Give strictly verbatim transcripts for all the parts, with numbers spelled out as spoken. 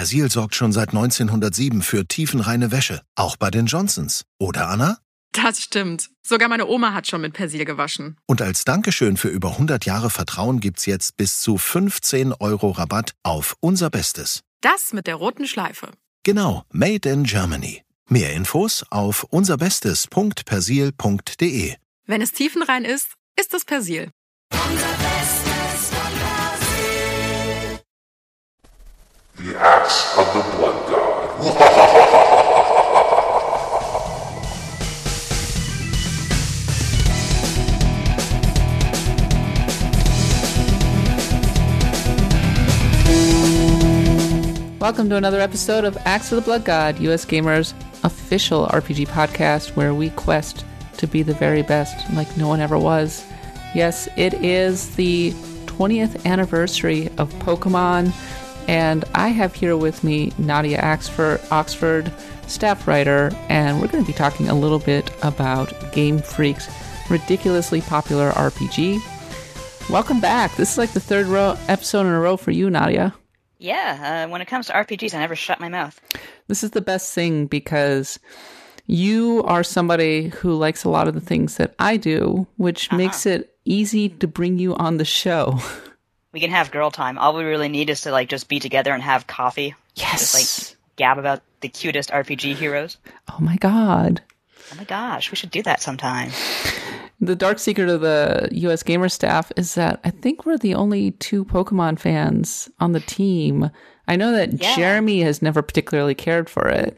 Persil sorgt schon seit neunzehnhundertsieben für tiefenreine Wäsche, auch bei den Johnsons. Oder, Anna? Das stimmt. Sogar meine Oma hat schon mit Persil gewaschen. Und als Dankeschön für über hundert Jahre Vertrauen gibt's jetzt bis zu fünfzehn Euro Rabatt auf unser Bestes. Das mit der roten Schleife. Genau, made in Germany. Mehr Infos auf unserbestes punkt persil punkt de. Wenn es tiefenrein ist, ist es Persil. The Axe of the Blood God. Welcome to another episode of Axe of the Blood God, U S Gamer's official R P G podcast where we quest to be the very best like no one ever was. Yes, it is the twentieth anniversary of Pokemon, and I have here with me Nadia Oxford, Oxford, staff writer, and we're going to be talking a little bit about Game Freak's ridiculously popular R P G. Welcome back. This is like the third row episode in a row for you, Nadia. Yeah, uh, when it comes to R P Gs, I never shut my mouth. This is the best thing because you are somebody who likes a lot of the things that I do, which uh-huh. makes it easy to bring you on the show. We can have girl time. All we really need is to like just be together and have coffee. Yes. Just like gab about the cutest R P G heroes. Oh my god. Oh my gosh, we should do that sometime. The dark secret of the U S Gamer staff is that I think we're the only two Pokemon fans on the team. I know that yeah. Jeremy has never particularly cared for it.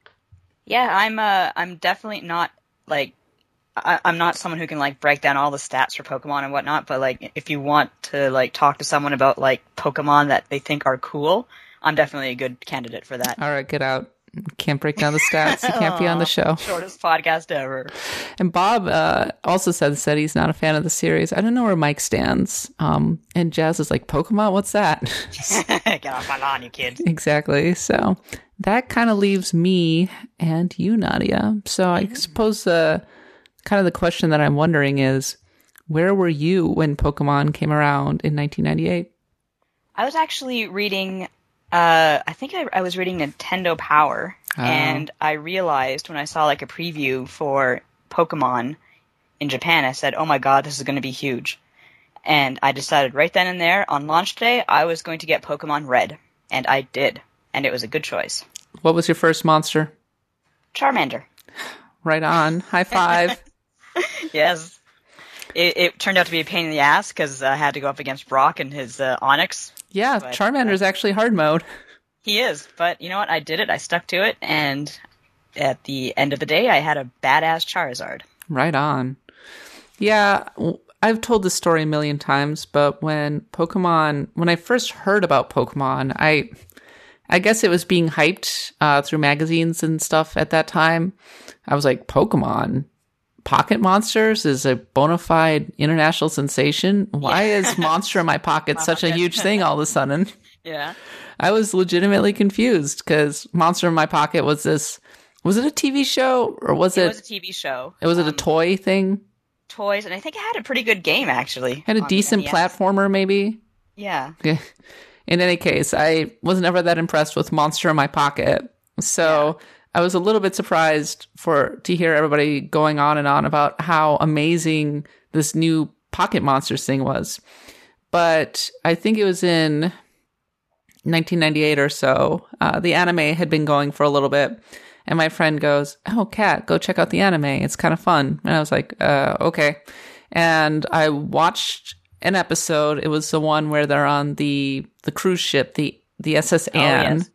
Yeah, I'm uh, I'm definitely not, like, I, I'm not someone who can, like, break down all the stats for Pokemon and whatnot, but, like, if you want to, like, talk to someone about, like, Pokemon that they think are cool, I'm definitely a good candidate for that. All right, get out. Can't break down the stats. You can't be on the show. Shortest podcast ever. And Bob uh, also said, said he's not a fan of the series. I don't know where Mike stands. Um, and Jazz is like, Pokemon? What's that? Get off my lawn, you kids. Exactly. So that kind of leaves me and you, Nadia. So I mm-hmm. suppose uh, kind of the question that I'm wondering is, where were you when Pokemon came around in nineteen ninety-eight? I was actually reading... Uh, I think I, I was reading Nintendo Power, oh. and I realized when I saw like a preview for Pokemon in Japan, I said, oh my god, this is going to be huge. And I decided right then and there, on launch day, I was going to get Pokemon Red. And I did. And it was a good choice. What was your first monster? Charmander. Right on. High five. Yes. It, it turned out to be a pain in the ass, because I had to go up against Brock and his uh, Onix. Yeah, but, Charmander's uh, actually hard mode. He is, but you know what? I did it. I stuck to it, and at the end of the day, I had a badass Charizard. Right on. Yeah, I've told this story a million times, but when Pokemon, when I first heard about Pokemon, I, I guess it was being hyped uh, through magazines and stuff at that time. I was like, Pokemon? Pocket Monsters is a bona fide international sensation. Why yeah. is Monster in My Pocket such a huge thing all of a sudden? Yeah. I was legitimately confused because Monster in My Pocket was this, was it a T V show or was it? It was a T V show. It was um, it a toy thing? Toys, and I think it had a pretty good game actually. Had a decent platformer maybe? Yeah. In any case, I was never that impressed with Monster in My Pocket. So... Yeah. I was a little bit surprised for to hear everybody going on and on about how amazing this new Pocket Monsters thing was. But I think it was in nineteen ninety-eight or so. Uh, the anime had been going for a little bit. And my friend goes, oh, Kat, go check out the anime. It's kind of fun. And I was like, uh, okay. And I watched an episode. It was the one where they're on the, the cruise ship, the, the S S Anne. Oh, yes.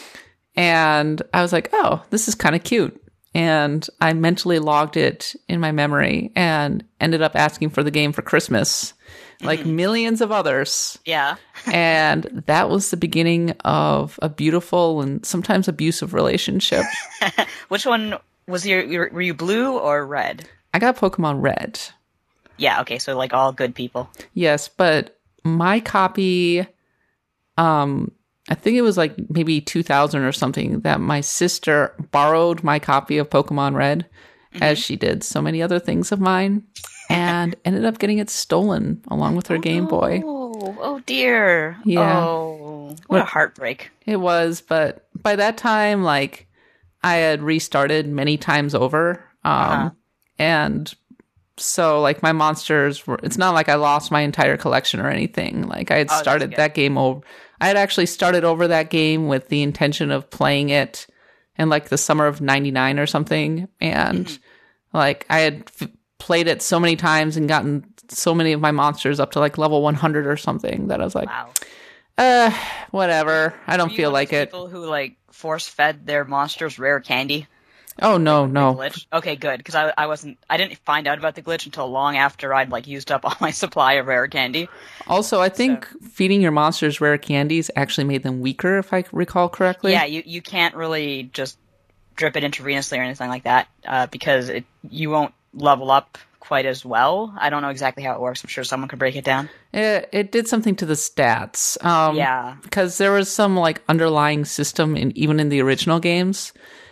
And I was like, oh, this is kind of cute. And I mentally logged it in my memory and ended up asking for the game for Christmas, like mm-hmm. millions of others. Yeah. And that was the beginning of a beautiful and sometimes abusive relationship. Which one was your, were you blue or red? I got Pokemon Red. Yeah, okay, so like all good people. Yes, but my copy... um. I think it was like maybe two thousand or something that my sister borrowed my copy of Pokemon Red, mm-hmm. as she did so many other things of mine, and ended up getting it stolen along with her oh, Game Boy. Oh, oh dear. Yeah. Oh. Oh, what a heartbreak. It was, but by that time, like, I had restarted many times over. Um, uh-huh. And so, like, my monsters were, it's not like I lost my entire collection or anything. Like, I had oh, started that game over. I had actually started over that game with the intention of playing it in, like, the summer of ninety-nine or something. And, mm-hmm. like, I had f- played it so many times and gotten so many of my monsters up to, like, level one hundred or something that I was like, wow. uh, whatever. I don't Were you feel one of like those it. People who, like, force-fed their monsters rare candy? Oh, no, like, no. Glitch? Okay, good, because I, I wasn't, I didn't find out about the glitch until long after I'd, like, used up all my supply of rare candy. Also, I think so. Feeding your monsters rare candies actually made them weaker, if I recall correctly. Yeah, you, you can't really just drip it intravenously or anything like that, uh, because it, you won't level up quite as well. I don't know exactly how it works. I'm sure someone could break it down. It, it did something to the stats. Um, yeah. Because there was some, like, underlying system, in even in the original games,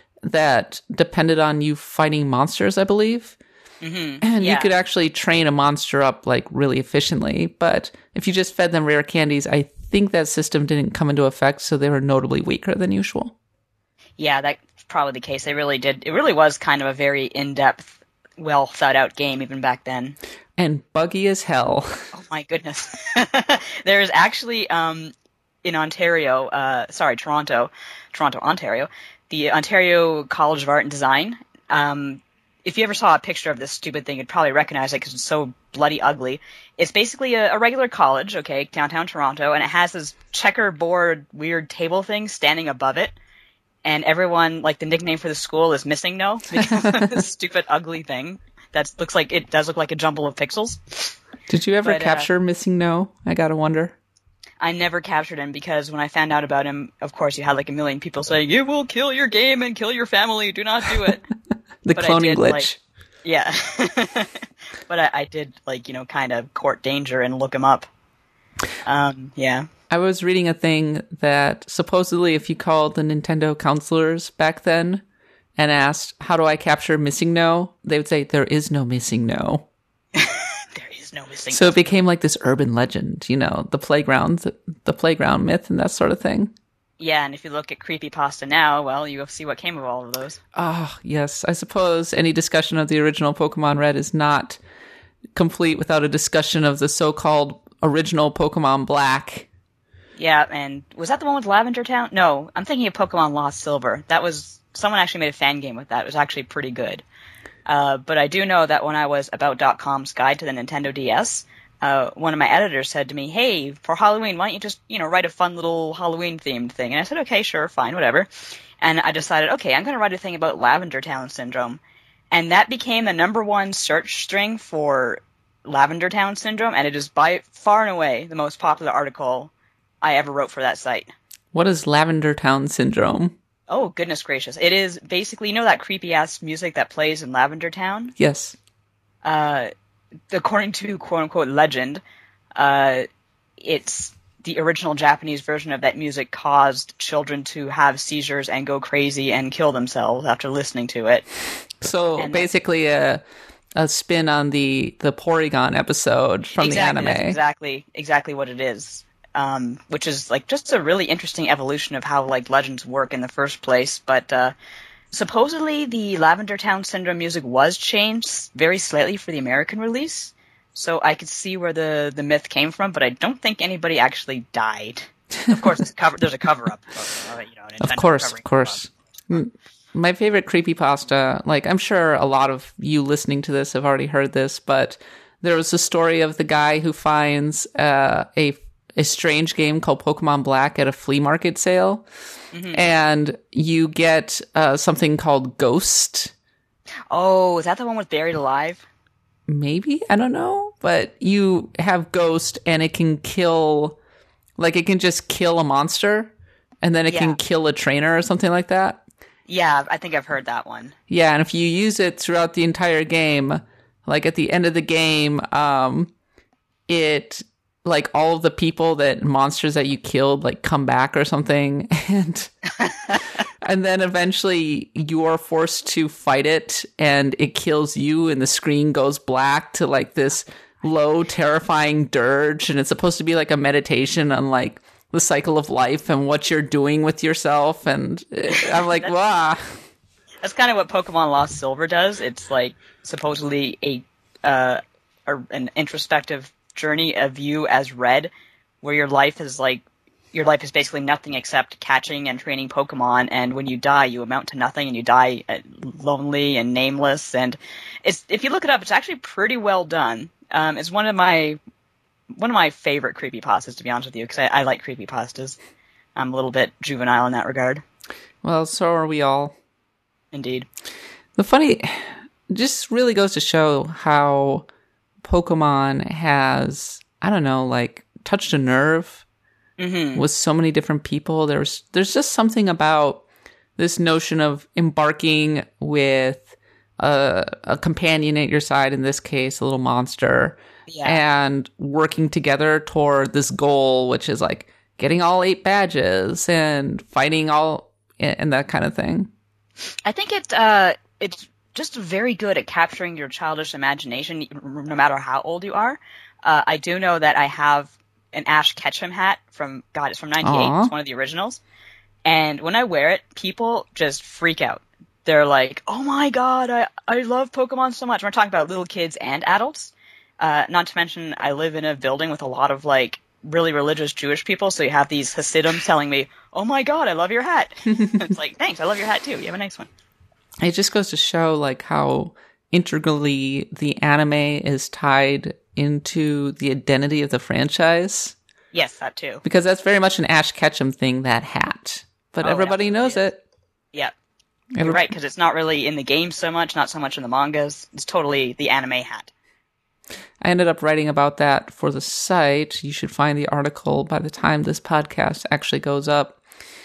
that depended on you fighting monsters, I believe. Mm-hmm. And yeah. you could actually train a monster up, like, really efficiently. But if you just fed them rare candies, I think that system didn't come into effect, so they were notably weaker than usual. Yeah, that's probably the case. They really did. It really was kind of a very in-depth, well thought out game even back then. And buggy as hell. Oh my goodness. There's actually, um, in Ontario, uh, sorry, Toronto, Toronto, Ontario, the Ontario College of Art and Design. Um, if you ever saw a picture of this stupid thing, you'd probably recognize it because it's so bloody ugly. It's basically a, a regular college, okay, downtown Toronto, and it has this checkerboard weird table thing standing above it. And everyone, like, the nickname for the school is Missing No because of this stupid ugly thing that looks like, it does look like a jumble of pixels. Did you ever but, capture uh, Missing No? I gotta wonder. I never captured him because when I found out about him, of course, you had like a million people saying, "You will kill your game and kill your family. Do not do it." the but cloning did, glitch. Like, yeah. But I, I did, like, you know, kind of court danger and look him up. Um, yeah. I was reading a thing that supposedly if you called the Nintendo counselors back then and asked, how do I capture Missing No? They would say, there is no Missing No. No missing so it became like this urban legend, you know, the playground, the, the playground myth and that sort of thing. Yeah, and if you look at Creepypasta now, well, you'll see what came of all of those. Oh, yes. I suppose any discussion of the original Pokemon Red is not complete without a discussion of the so-called original Pokemon Black. Yeah, and was that the one with Lavender Town? No, I'm thinking of Pokemon Lost Silver. That was, someone actually made a fan game with that. It was actually pretty good. Uh, but I do know that when I was about dot com's guide to the Nintendo D S, uh, one of my editors said to me, "Hey, for Halloween, why don't you just, you know, write a fun little Halloween-themed thing?" And I said, "Okay, sure, fine, whatever." And I decided, okay, I'm going to write a thing about Lavender Town Syndrome. And that became the number one search string for Lavender Town Syndrome, and it is by far and away the most popular article I ever wrote for that site. What is Lavender Town Syndrome? Oh, goodness gracious. It is basically, you know that creepy-ass music that plays in Lavender Town? Yes. Uh, according to quote-unquote legend, uh, it's the original Japanese version of that music caused children to have seizures and go crazy and kill themselves after listening to it. So and basically a a spin on the, the Porygon episode from exactly, the anime. That's exactly, exactly what it is. Um, which is like just a really interesting evolution of how like legends work in the first place. But uh, supposedly the Lavender Town Syndrome music was changed very slightly for the American release, so I could see where the, the myth came from. But I don't think anybody actually died. Of course, there's a cover, there's a cover up. Uh, you know, of course, of course. My favorite creepypasta, like I'm sure a lot of you listening to this have already heard this, but there was a story of the guy who finds uh, a a strange game called Pokemon Black at a flea market sale. Mm-hmm. And you get uh, something called Ghost. Oh, is that the one with Buried Alive? Maybe? I don't know. But you have Ghost and it can kill, like it can just kill a monster and then it yeah. can kill a trainer or something like that. Yeah, I think I've heard that one. Yeah, and if you use it throughout the entire game, like at the end of the game, um, it... like all of the people that monsters that you killed like come back or something and and then eventually you're forced to fight it and it kills you and the screen goes black to like this low terrifying dirge and it's supposed to be like a meditation on like the cycle of life and what you're doing with yourself. And I'm like, wow. That's kind of what Pokemon Lost Silver does. It's like supposedly a, uh, a an introspective journey of you as Red, where your life is like your life is basically nothing except catching and training Pokemon, and when you die, you amount to nothing, and you die lonely and nameless. And it's if you look it up, it's actually pretty well done. Um, it's one of my one of my favorite creepypastas, to be honest with you, because I, I like creepypastas. I'm a little bit juvenile in that regard. Well, so are we all. Indeed. The funny, just really goes to show how Pokemon has, I don't know, like touched a nerve. Mm-hmm. With so many different people. There's there's just something about this notion of embarking with a, a companion at your side, in this case, a little monster, yeah. and working together toward this goal, which is like getting all eight badges and fighting all and that kind of thing. I think it uh, it's just very good at capturing your childish imagination, no matter how old you are. Uh, I do know that I have an Ash Ketchum hat from, God, it's from ninety-eight. Aww. It's one of the originals. And when I wear it, people just freak out. They're like, oh my God, I, I love Pokemon so much. We're talking about little kids and adults. Uh, not to mention, I live in a building with a lot of like really religious Jewish people. So you have these Hasidim telling me, oh my God, I love your hat. It's like, thanks, I love your hat too. You have a nice one. It just goes to show like how integrally the anime is tied into the identity of the franchise. Yes, that too. Because that's very much an Ash Ketchum thing, that hat. But oh, everybody knows is. it. Yeah. You're right, because it's not really in the game so much, not so much in the mangas. It's totally the anime hat. I ended up writing about that for the site. You should find the article by the time this podcast actually goes up.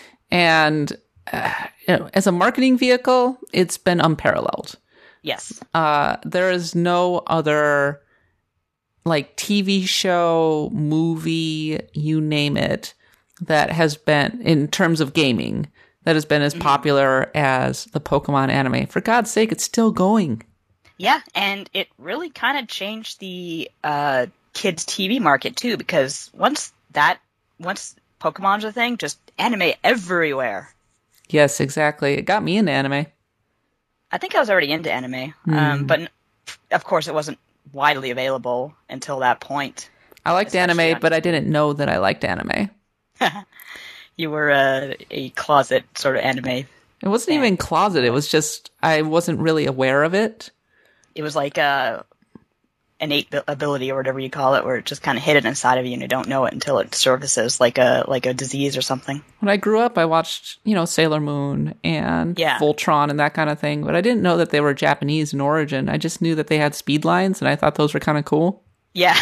And uh, you know, as a marketing vehicle, it's been unparalleled. Yes. Uh, there is no other like T V show, movie, you name it, that has been, in terms of gaming, that has been as mm-hmm. popular as the Pokemon anime. For God's sake, it's still going. Yeah, and it really kind of changed the uh, kids' T V market too, because once that, once Pokemon's a thing, just anime everywhere. Yes, exactly. It got me into anime. I think I was already into anime, mm. um, but of course it wasn't widely available until that point. I liked anime, but I didn't know that I liked anime. You were a, a closet sort of anime. It wasn't fan. even closet. It was just, I wasn't really aware of it. It was like a innate ability or whatever you call it, where it just kind of hidden inside of you and you don't know it until it surfaces like a like a disease or something. When I grew up, I watched, you know, Sailor Moon and yeah. Voltron and that kind of thing, but I didn't know that they were Japanese in origin. I just knew that they had speed lines, and I thought those were kind of cool. Yeah.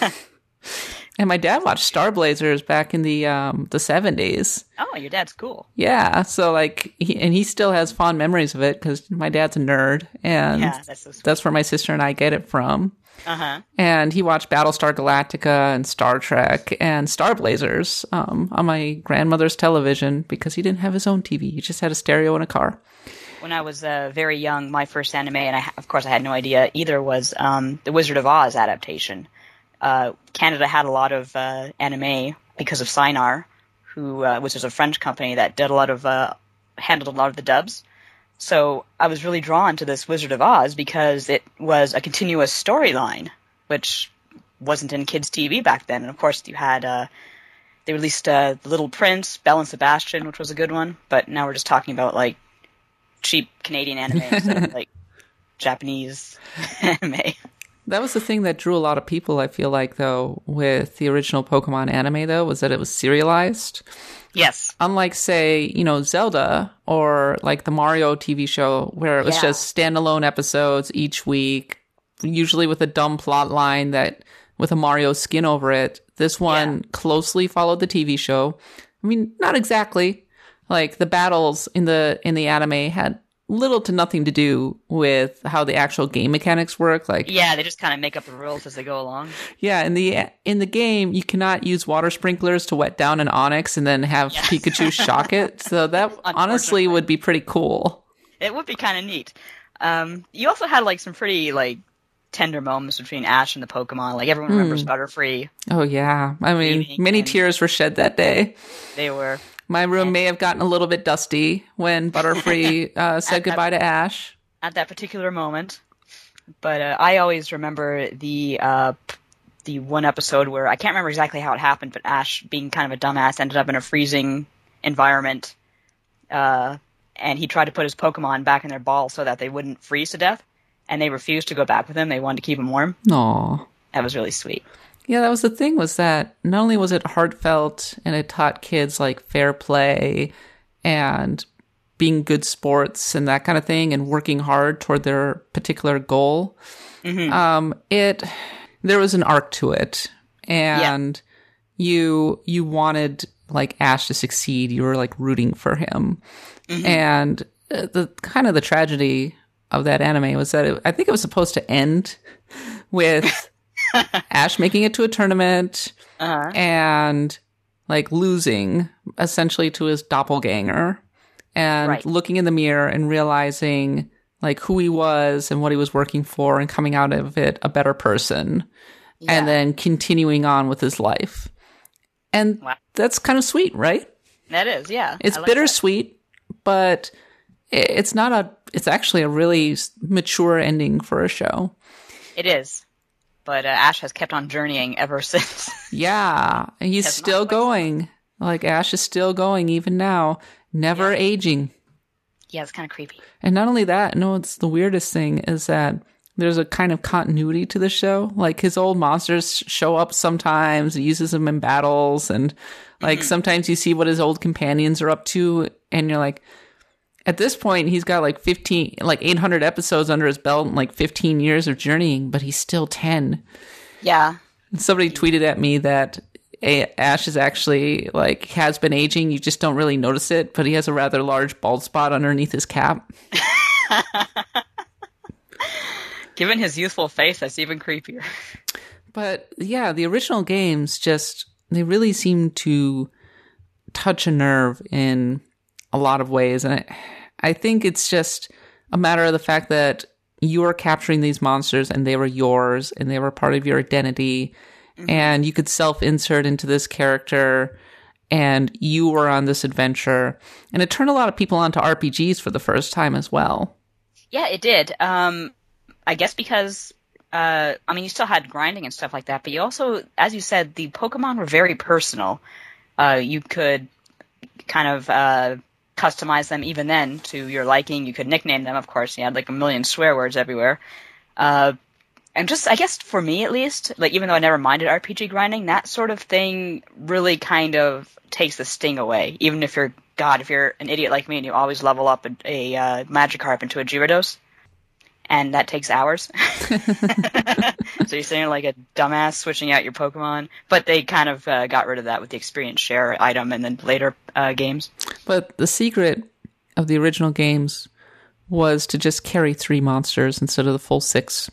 And my dad watched Star Blazers back in the um, the seventies. Oh, your dad's cool. Yeah, so like, he, and he still has fond memories of it because my dad's a nerd, and yeah, that's, so sweet. That's where my sister and I get it from. Uh-huh. And he watched Battlestar Galactica and Star Trek and Star Blazers um, on my grandmother's television because he didn't have his own T V. He just had a stereo in a car. When I was uh, very young, my first anime, and I, of course I had no idea either, was um, the Wizard of Oz adaptation. Uh, Canada had a lot of uh, anime because of Sinar, who uh, which is a French company that did a lot of uh, handled a lot of the dubs. So I was really drawn to this Wizard of Oz because it was a continuous storyline, which wasn't in kids' T V back then. And of course, you had uh, they released uh, The Little Prince, Belle and Sebastian, which was a good one. But now we're just talking about like cheap Canadian anime instead of like Japanese anime. That was the thing that drew a lot of people, I feel like, though, with the original Pokemon anime, though, was that it was serialized. Yes. Unlike, say, you know, Zelda or like the Mario T V show, where it was yeah. just standalone episodes each week, usually with a dumb plot line that with a Mario skin over it. This one yeah. closely followed the T V show. I mean, not exactly. Like the battles in the in the anime had little to nothing to do with how the actual game mechanics work. Like, yeah, they just kind of make up the rules as they go along. Yeah, in the in the game, you cannot use water sprinklers to wet down an Onix and then have yes. Pikachu shock it. So that honestly would be pretty cool. It would be kind of neat. Um, you also had like some pretty like tender moments between Ash and the Pokemon. Like, everyone remembers Butterfree. Oh, yeah. I mean, many and- tears were shed that day. They were. My room may have gotten a little bit dusty when Butterfree uh, said goodbye to Ash. At that particular moment. But uh, I always remember the uh, p- the one episode where, I can't remember exactly how it happened, but Ash, being kind of a dumbass, ended up in a freezing environment. Uh, and he tried to put his Pokemon back in their ball so that they wouldn't freeze to death. And they refused to go back with him. They wanted to keep him warm. Aw. That was really sweet. Yeah, that was the thing, was that not only was it heartfelt and it taught kids like fair play and being good sports and that kind of thing and working hard toward their particular goal, mm-hmm. um, it there was an arc to it. And yeah. you you wanted like Ash to succeed. You were like rooting for him. Mm-hmm. And the kind of the tragedy of that anime was that it, I think it was supposed to end with Ash making it to a tournament uh-huh. and like losing essentially to his doppelganger and right. looking in the mirror and realizing like who he was and what he was working for and coming out of it a better person yeah. and then continuing on with his life. And wow. that's kind of sweet, right? That is, yeah. It's like bittersweet, that. But it's not a, it's actually a really mature ending for a show. It is. But uh, Ash has kept on journeying ever since. Yeah. He's still going. Like, Ash is still going even now. Never yeah. aging. Yeah, it's kind of creepy. And not only that, no, it's the weirdest thing is that there's a kind of continuity to the show. Like, his old monsters show up sometimes. He uses them in battles. And, like, mm-hmm. sometimes you see what his old companions are up to. And you're like, at this point, he's got like fifteen, like eight hundred episodes under his belt and like fifteen years of journeying, but he's still ten. Yeah. Somebody tweeted at me that Ash is actually like has been aging. You just don't really notice it, but he has a rather large bald spot underneath his cap. Given his youthful face, that's even creepier. But yeah, the original games just, they really seem to touch a nerve in a lot of ways. And I, I think it's just a matter of the fact that you are capturing these monsters and they were yours and they were part of your identity. Mm-hmm. And you could self-insert into this character and you were on this adventure. And it turned a lot of people onto R P Gs for the first time as well. Yeah, it did. Um, I guess because, uh, I mean, you still had grinding and stuff like that, but you also, as you said, the Pokemon were very personal. Uh, you could kind of uh, customize them even then to your liking. You could nickname them, of course. You had like a million swear words everywhere. Uh, and just, I guess for me at least, like even though I never minded R P G grinding, that sort of thing really kind of takes the sting away. Even if you're, God, if you're an idiot like me and you always level up a, a uh, Magikarp into a Gyarados, and that takes hours. So you're sitting there like a dumbass switching out your Pokemon. But they kind of uh, got rid of that with the experience share item and then later uh, games. But the secret of the original games was to just carry three monsters instead of the full six.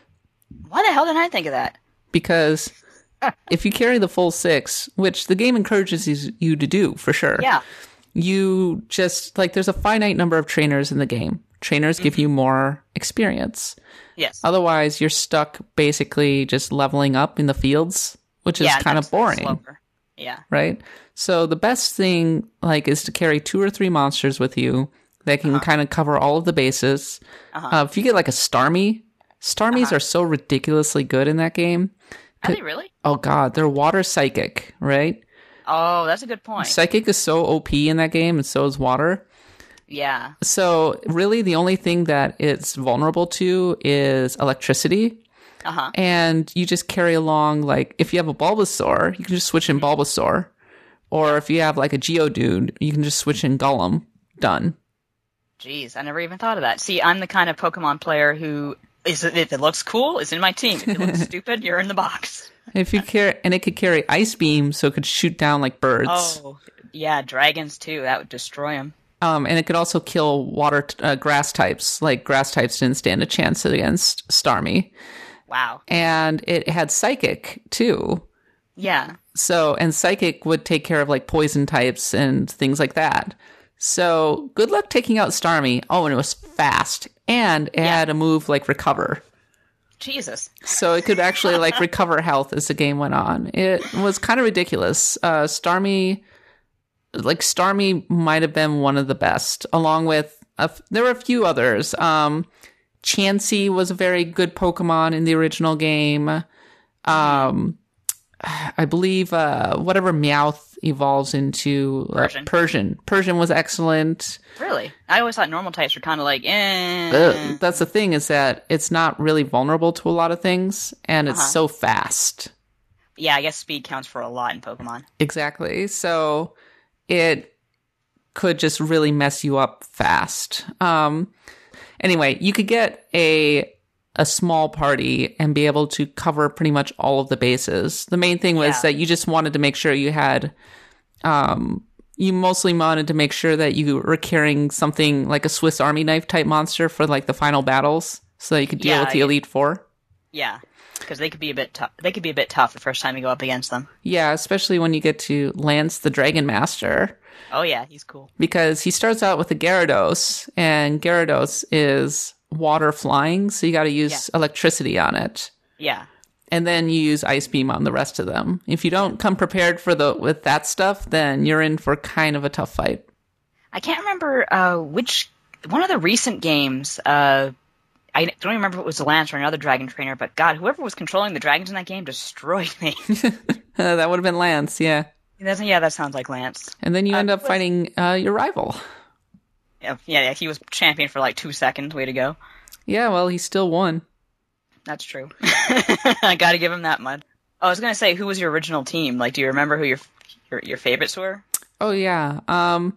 Why the hell didn't I think of that? Because if you carry the full six, which the game encourages you to do, for sure. Yeah. You just, like, there's a finite number of trainers in the game. Trainers mm-hmm. give you more experience. Yes. Otherwise, you're stuck basically just leveling up in the fields, which is yeah, kind of boring. Slower. Yeah. Right? So the best thing, like, is to carry two or three monsters with you that can uh-huh. kind of cover all of the bases. Uh-huh. Uh, if you get, like, a Starmie, Starmies uh-huh. are so ridiculously good in that game. Are they really? Oh, God. They're water psychic, right? Oh, that's a good point. Psychic is so O P in that game, and so is water. Yeah. So really the only thing that it's vulnerable to is electricity. Uh-huh. And you just carry along, like, if you have a Bulbasaur, you can just switch in Bulbasaur. Or if you have, like, a Geodude, you can just switch in Golem. Done. Jeez, I never even thought of that. See, I'm the kind of Pokemon player who, is if it looks cool, it's in my team. If it looks stupid, you're in the box. If you carry, and it could carry Ice Beam, so it could shoot down, like, birds. Oh, yeah, dragons, too. That would destroy them. Um, and it could also kill water, uh, grass types. Like, grass types didn't stand a chance against Starmie. Wow. And it had Psychic, too. Yeah. So, and Psychic would take care of, like, poison types and things like that. So, good luck taking out Starmie. Oh, and it was fast. And it yeah. had a move like Recover. Jesus. So it could actually like recover health as the game went on. It was kind of ridiculous. Uh, Starmie, like Starmie might have been one of the best, along with, a f- there were a few others. Um, Chansey was a very good Pokemon in the original game. Um, I believe uh, whatever Meowth evolves into uh, Persian. Persian. Persian was excellent. Really? I always thought normal types were kind of like, eh. Uh, that's the thing, is that it's not really vulnerable to a lot of things, and it's Uh-huh. so fast. Yeah, I guess speed counts for a lot in Pokemon. Exactly. So it could just really mess you up fast. Um, anyway, you could get a a small party and be able to cover pretty much all of the bases. The main thing was Yeah. that you just wanted to make sure you had, um, you mostly wanted to make sure that you were carrying something like a Swiss Army knife type monster for like the final battles, so that you could deal Yeah, with the yeah. Elite Four. Yeah, because they could be a bit tough. They could be a bit tough the first time you go up against them. Yeah, especially when you get to Lance the Dragon Master, Oh yeah, he's cool. because he starts out with the Gyarados, and Gyarados is water flying, so you got to use electricity on it. Yeah. And then you use Ice Beam on the rest of them. If you don't come prepared for the with that stuff, then you're in for kind of a tough fight. I can't remember uh, which one of the recent games. Uh, I don't even remember if it was the Lance or another Dragon Trainer, but God, whoever was controlling the dragons in that game destroyed me. Uh, that would have been Lance, yeah. Doesn't- yeah, that sounds like Lance. And then you end Uh, up was- fighting uh, your rival. Yeah, yeah, yeah, he was champion for like two seconds. Way to go. Yeah, well, he still won. That's true. I got to give him that much. Oh, I was gonna say, who was your original team? Like, do you remember who your your, your favorites were? Oh, yeah. Um,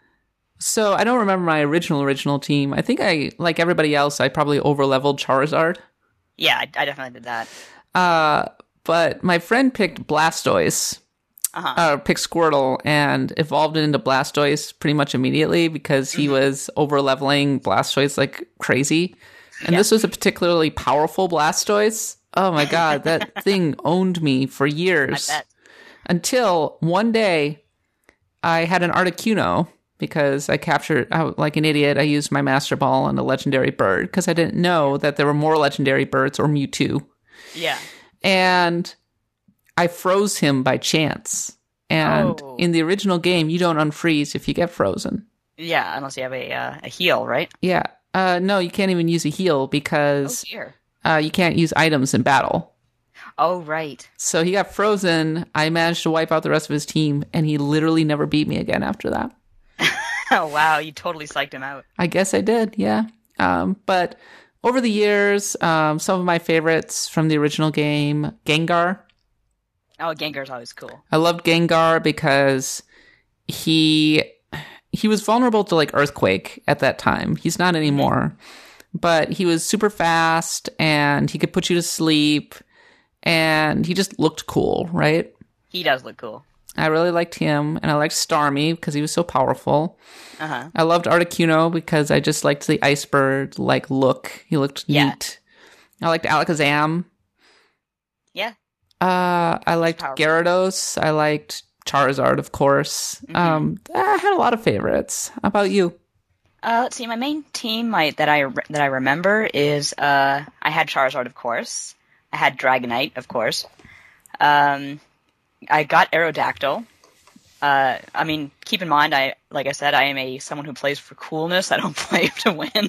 so I don't remember my original original team. I think I, like everybody else, I probably over-leveled Charizard. Yeah, I, I definitely did that. Uh, but my friend picked Blastoise. Uh-huh. Uh, picked Squirtle and evolved it into Blastoise pretty much immediately because he Mm-hmm. was over leveling Blastoise like crazy. And Yeah. this was a particularly powerful Blastoise. Oh my god, that thing owned me for I years. bet. Until one day I had an Articuno because I captured, I, like an idiot, I used my Master Ball on a legendary bird because I didn't know that there were more legendary birds or Mewtwo. Yeah. And I froze him by chance. And Oh. in the original game, you don't unfreeze if you get frozen. Yeah, unless you have a uh, a heal, right? Yeah. Uh, no, you can't even use a heal Oh because dear. uh, you can't use items in battle. Oh right. So he got frozen. I managed to wipe out the rest of his team, and he literally never beat me again after that. Oh wow, you totally psyched him out. I guess I did, yeah. Um, but over the years, um, some of my favorites from the original game, Gengar. Oh, Gengar's always cool. I loved Gengar because he he was vulnerable to like Earthquake at that time. He's not anymore. But he was super fast and he could put you to sleep and he just looked cool, right? He does look cool. I really liked him, and I liked Starmie because he was so powerful. Uh huh. I loved Articuno because I just liked the ice bird like look. He looked Yeah. neat. I liked Alakazam. Yeah. Uh, I liked powerful. Gyarados. I liked Charizard, of course. Mm-hmm. Um, I had a lot of favorites. How about you? Uh, let's see. My main team, my that I re- that I remember is uh, I had Charizard, of course. I had Dragonite, of course. Um, I got Aerodactyl. Uh, I mean, keep in mind, I like I said, I am a someone who plays for coolness. I don't play to win.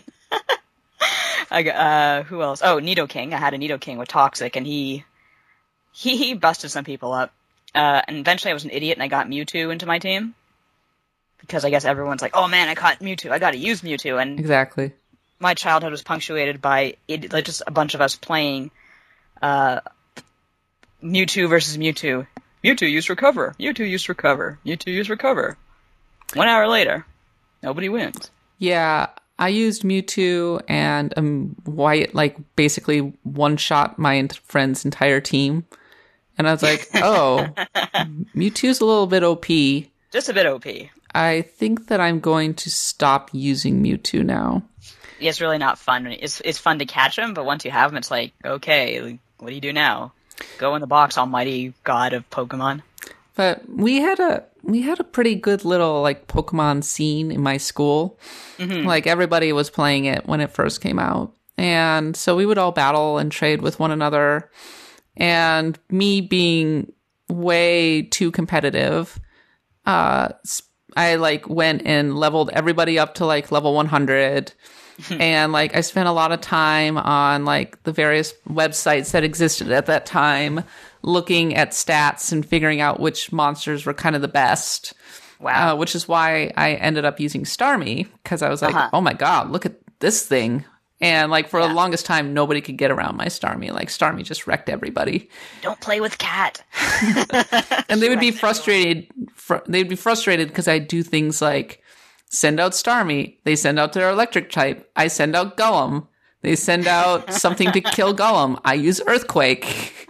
I got, uh, who else? Oh, Nidoking. I had a Nidoking with Toxic, and he he he busted some people up. Uh, and eventually, I was an idiot, and I got Mewtwo into my team because I guess everyone's like, "Oh man, I caught Mewtwo. I got to use Mewtwo." And Exactly. my childhood was punctuated by it, like just a bunch of us playing uh, Mewtwo versus Mewtwo. Mewtwo used recover. Mewtwo used recover. Mewtwo used recover. One hour later, nobody wins. Yeah, I used Mewtwo and um, white, like basically one shot my ent- friend's entire team, and I was like, "Oh, Mewtwo's a little bit O P. Just a bit O P. I think that I'm going to stop using Mewtwo now." It's really not fun. It's it's fun to catch him, but once you have him, it's like, okay, what do you do now? Go in the box, almighty god of Pokemon. But we had a we had a pretty good little like Pokemon scene in my school. Mm-hmm. Like everybody was playing it when it first came out, And so we would all battle and trade with one another. And me being way too competitive, uh, I like went and leveled everybody up to like level one hundred. And like I spent a lot of time on like the various websites that existed at that time, looking at stats and figuring out which monsters were kind of the best. Wow. Uh, which is why I ended up using Starmie, because I was like, Uh-huh. oh my God, look at this thing. And like for Yeah. the longest time, nobody could get around my Starmie. Like Starmie just wrecked everybody. Don't play with Cat. And they would be frustrated. Fr- they'd be frustrated because I do things like send out Starmie. They send out their electric type. I send out Golem. They send out something to kill Golem. I use Earthquake.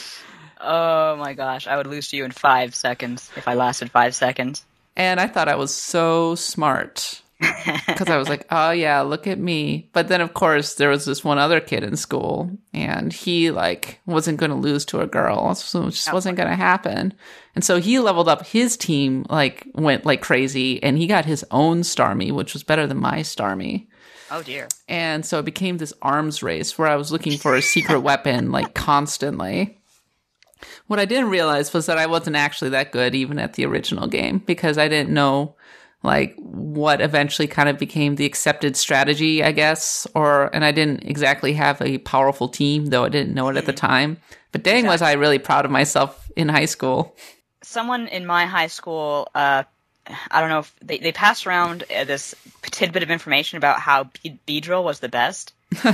Oh my gosh, I would lose to you in five seconds if I lasted five seconds. And I thought I was so smart. Because I was like, oh yeah, look at me. But then of course there was this one other kid in school, and he like wasn't going to lose to a girl, so it just wasn't going to happen. And so he leveled up his team, like went like crazy, and he got his own Starmie, which was better than my Starmie. Oh dear. And so it became this arms race where I was looking for a secret weapon like constantly. What I didn't realize was that I wasn't actually that good even at the original game, because I didn't know like what eventually kind of became the accepted strategy, I guess, or, and I didn't exactly have a powerful team, though I didn't know it at the time. But dang, was I really proud of myself in high school. Someone in my high school, uh, I don't know if they, they passed around uh, this tidbit of information about how B- Beedrill was the best.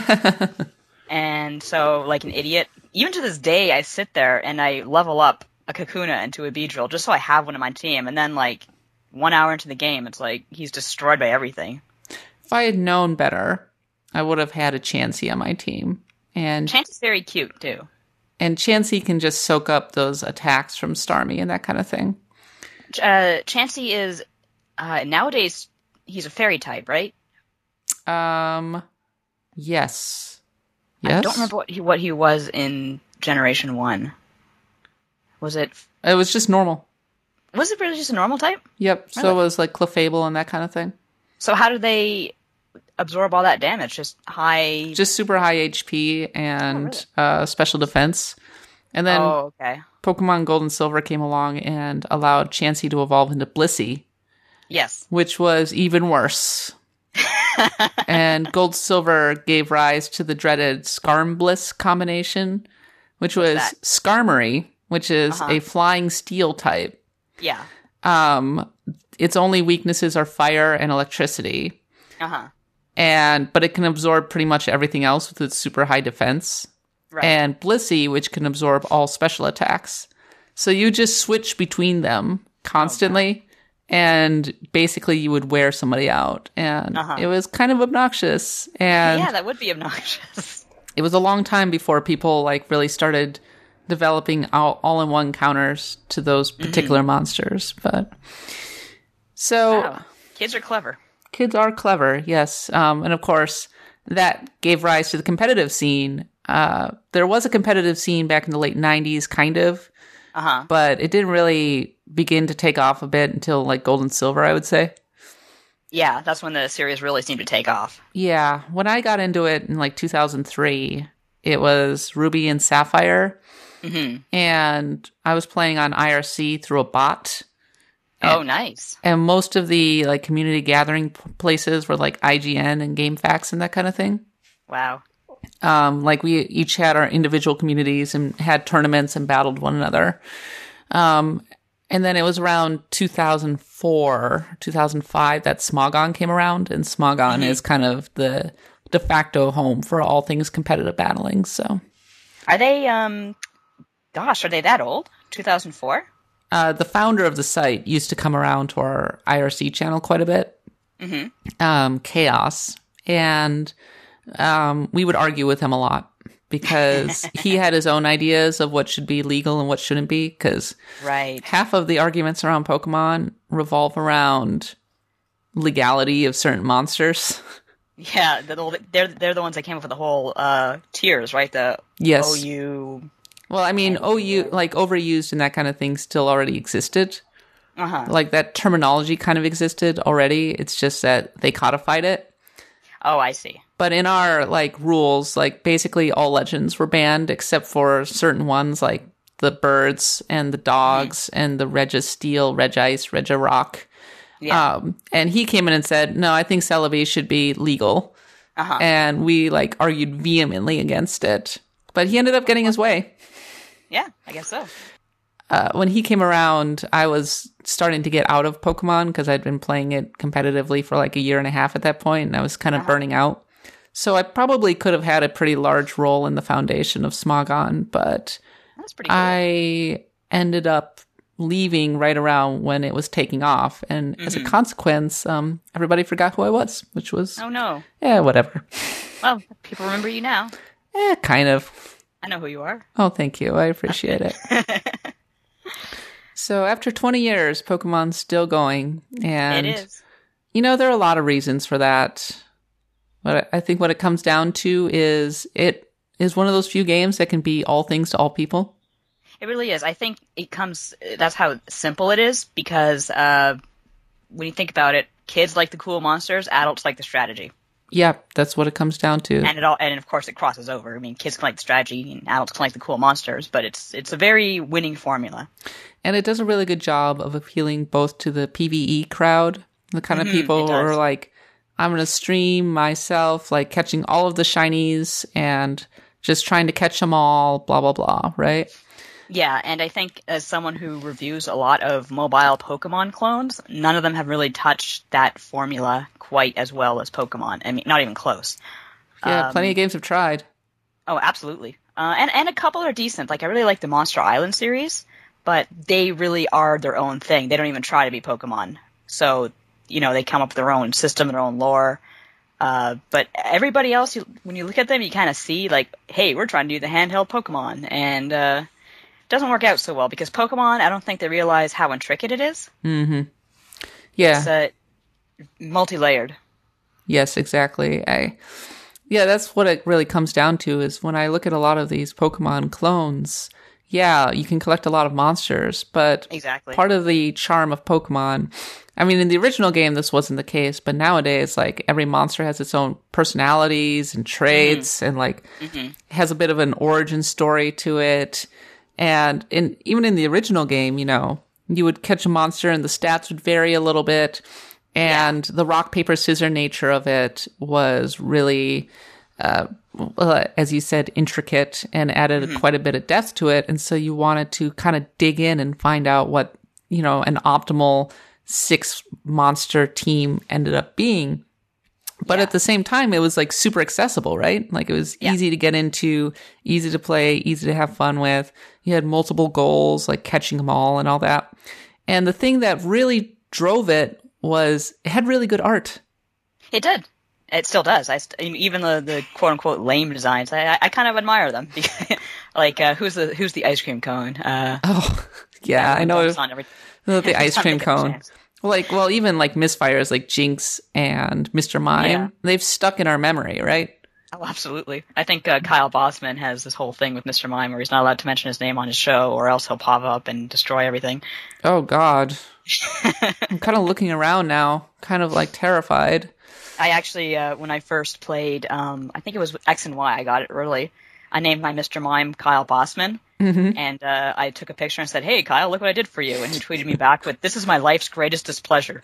And so, like an idiot, even to this day, I sit there and I level up a Kakuna into a Beedrill just so I have one in my team. And then, like, one hour into the game, it's like he's destroyed by everything. If I had known better, I would have had a Chansey on my team. And Chance is very cute, too. and Chansey can just soak up those attacks from Starmie and that kind of thing. Uh, Chansey is, uh, nowadays, he's a fairy type, right? Um, yes. Yes? I don't remember what he, what he was in Generation one. Was it... It was just normal. Was it really just a normal type? Yep, so Really? it was like Clefable and that kind of thing. So how do they absorb all that damage? Just high... Just super high H P and Oh, really? uh, special defense. And then Oh, okay. Pokemon Gold and Silver came along and allowed Chansey to evolve into Blissey, Yes. which was even worse. And Gold Silver gave rise to the dreaded Skarmbliss combination, which was that? Skarmory, which is Uh-huh. a flying steel type. Yeah. Um, its only weaknesses are fire and electricity, Uh-huh. and but it can absorb pretty much everything else with its super high defense. Right. And Blissey, which can absorb all special attacks. So you just switch between them constantly, and basically you would wear somebody out, and Uh-huh. it was kind of obnoxious. And yeah, that would be obnoxious. it was a long time before people like really started developing all, all-in-one counters to those particular Mm-hmm. monsters. But so Wow. Kids are clever. kids are clever, yes. Um, and of course, that gave rise to the competitive scene. Uh, there was a competitive scene back in the late nineties, kind of, Uh-huh. but it didn't really begin to take off a bit until like Gold and Silver, I would say. Yeah, that's when the series really seemed to take off. Yeah, when I got into it in like two thousand three, it was Ruby and Sapphire, Mm-hmm. and I was playing on I R C through a bot. Oh, nice. And most of the like community gathering p- places were like I G N and GameFAQs and that kind of thing. Wow. Um, like we each had our individual communities and had tournaments and battled one another. Um, and then it was around two thousand four, two thousand five that Smogon came around, and Smogon is kind of the de facto home for all things competitive battling. So, Are they, um... Gosh, are they that old? two thousand four? uh, the founder of the site used to come around to our I R C channel quite a bit. Mm-hmm. Um, Chaos. And, um, we would argue with him a lot because he had his own ideas of what should be legal and what shouldn't be. Because Right. half of the arguments around Pokemon revolve around legality of certain monsters. Yeah, the- they're they're the ones that came up with the whole uh, tiers, right? The Yes. O U... Well, I mean, O U, like overused and that kind of thing still already existed. Uh-huh. Like that terminology kind of existed already. It's just that they codified it. Oh, I see. But in our like rules, like basically all legends were banned except for certain ones like the birds and the dogs mm-hmm. and the Registeel, Regice, Regirock. Yeah. Um, and he came in and said, no, I think Celebi should be legal. Uh-huh. And we like argued vehemently against it. But he ended up getting his way. Yeah, I guess so. Uh, when he came around, I was starting to get out of Pokemon because I'd been playing it competitively for like a year and a half at that point, and I was kind of uh-huh. burning out. So I probably could have had a pretty large role in the foundation of Smogon, but That's pretty cool. I ended up leaving right around when it was taking off, and mm-hmm. as a consequence, um, everybody forgot who I was, which was... Oh, no. Yeah, whatever. Well, people remember you now. Eh, kind of. I know who you are. Oh, thank you. I appreciate it. So after twenty years, Pokemon's still going, and... It is. You know, there are a lot of reasons for that. But I think what it comes down to is it is one of those few games that can be all things to all people. It really is. I think it comes, that's how simple it is, because uh, when you think about it, kids like the cool monsters, adults like the strategy. Yeah, that's what it comes down to. And it all, and of course it crosses over. I mean, kids can like the strategy and adults can like the cool monsters, but it's it's a very winning formula. And it does a really good job of appealing both to the PvE crowd, the kind of mm-hmm, people who are like, I'm going to stream myself, like catching all of the shinies and just trying to catch them all, blah, blah, blah, right? Yeah, and I think as someone who reviews a lot of mobile Pokemon clones, none of them have really touched that formula quite as well as Pokemon. I mean, not even close. Yeah, um, plenty of games have tried. Oh, absolutely. Uh, and, and a couple are decent. Like, I really like the Monster Island series, but they really are their own thing. They don't even try to be Pokemon. So, you know, they come up with their own system, their own lore. Uh, but everybody else, you, when you look at them, you kind of see, like, hey, we're trying to do the handheld Pokemon. And, uh... doesn't work out so well because Pokemon, I don't think they realize how intricate it is. Mm-hmm. Yeah. It's uh, multi-layered. Yes, exactly. I, yeah, that's what it really comes down to is when I look at a lot of these Pokemon clones, yeah, you can collect a lot of monsters, but exactly. part of the charm of Pokemon, I mean, in the original game, this wasn't the case, but nowadays, like, every monster has its own personalities and traits mm-hmm. and, like, mm-hmm. has a bit of an origin story to it. And in even in the original game, you know, you would catch a monster and the stats would vary a little bit. And yeah. the rock, paper, scissor nature of it was really, uh, as you said, intricate and added mm-hmm. quite a bit of depth to it. And so you wanted to kind of dig in and find out what, you know, an optimal six monster team ended up being. But yeah. at the same time, it was like super accessible, right? Like it was yeah. easy to get into, easy to play, easy to have fun with. You had multiple goals, like catching them all and all that. And the thing that really drove it was it had really good art. It did. It still does. I st- even the, the quote unquote lame designs, I, I kind of admire them. like uh, who's the who's the ice cream cone? Uh, oh yeah, I know. On every- the ice cream cone. Like, well, even like misfires like Jinx and Mister Mime, yeah. they've stuck in our memory, right? Oh, absolutely. I think uh, Kyle Bossman has this whole thing with Mister Mime where he's not allowed to mention his name on his show or else he'll pop up and destroy everything. Oh, God. I'm kind of looking around now, kind of like terrified. I actually, uh, when I first played, um, I think it was X and Y, I got it early. I named my Mister Mime Kyle Bossman. Mm-hmm. And uh, I took a picture and said, hey, Kyle, look what I did for you. And he tweeted me back with, this is my life's greatest displeasure.